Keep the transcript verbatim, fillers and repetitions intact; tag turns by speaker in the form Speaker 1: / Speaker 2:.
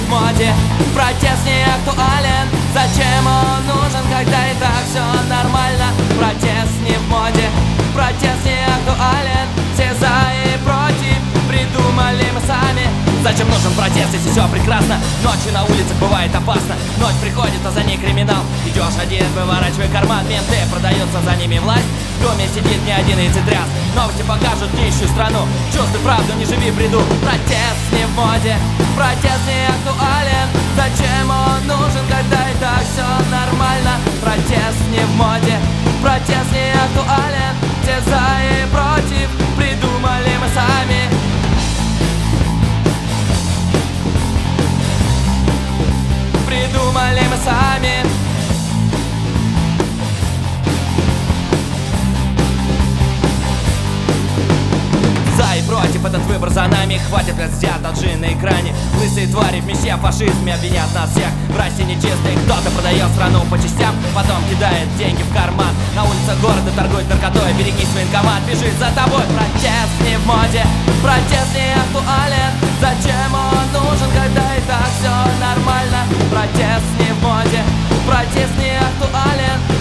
Speaker 1: в моде, протест не актуален. Зачем он нужен, когда и так все нормально? Протест не в моде, протест не актуален. Все за и против придумали мы сами. Зачем нужен протест, если все прекрасно? Ночью на улицах бывает опасно. Ночь приходит, а за ней криминал. Идешь один, выворачивай карман. Менты, продается за ними власть. В доме сидит не один яйцетряс. Новости покажут нищую страну. Чувствуй правду, не живи в бреду. Протест не в моде, протест не актуален. Зачем он нужен, когда и так все нормально? Протест не в моде, протест не актуален. Все за и против придумали мы сами. Придумали мы сами. За и против, этот выбор за нами. Хватит взят от джин на экране. Лысые твари в мечте фашизме обвинят нас всех в расте нечистой. Кто-то продает страну по частям, потом кидает деньги в карман. На улицах города торгует наркотой. Берегись, военкомат бежит за тобой. Протест не в моде, протест не актуален. Зачем он нужен, когда и так все нормально? Протест не в моде, протест не актуален.